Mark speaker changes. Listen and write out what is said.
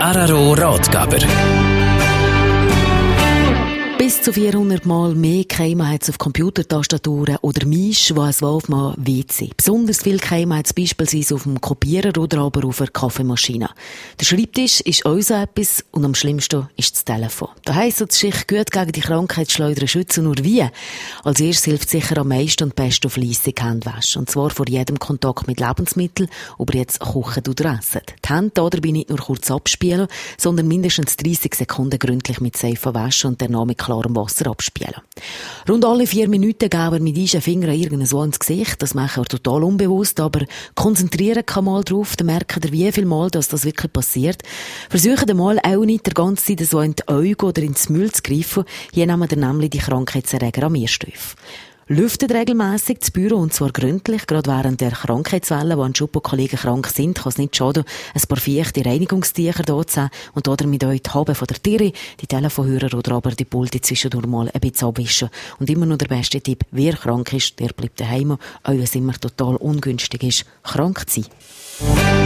Speaker 1: RRO Ratgeber.
Speaker 2: Bis zu 400 Mal mehr Keime hat es auf Computertastaturen oder Misch, die es auf einem WC. Besonders viel Keime hat es beispielsweise auf dem Kopierer oder aber auf einer Kaffeemaschine. Der Schreibtisch ist auch so etwas und am schlimmsten ist das Telefon. Da heisst es sich gut gegen die Krankheitsschleudern schützen, nur wie? Als erstes hilft sicher am meisten und besten fleissig Handwaschen. Und zwar vor jedem Kontakt mit Lebensmitteln, ob ihr jetzt kochen oder essen. Die Hände dabei nicht nur kurz abspielen, sondern mindestens 30 Sekunden gründlich mit Seife waschen und danach mit klarem Wasser abspielen. Rund alle 4 Minuten geben wir mit unseren Fingern irgendwo ins Gesicht. Das machen wir total unbewusst, aber konzentrieren kann mal drauf, dann merken ihr, wie viel Mal das wirklich passiert. Versuchen mal auch nicht die ganze Zeit so in die Augen oder ins Müll zu greifen. Hier nehmen wir nämlich die Krankheitserreger am Mehrstoff. Lüftet regelmässig das Büro und zwar gründlich. Gerade während der Krankheitswelle, wo ein Schuppenkollegen krank sind, kann es nicht schaden, ein paar feuchte Reinigungstücher da zu haben und damit euch die Haube von der Tiere, die Telefonhörer oder aber die Pulte zwischendurch mal ein bisschen abwischen. Und immer noch der beste Tipp, wer krank ist, der bleibt daheim, auch wenn es immer total ungünstig ist, krank zu sein.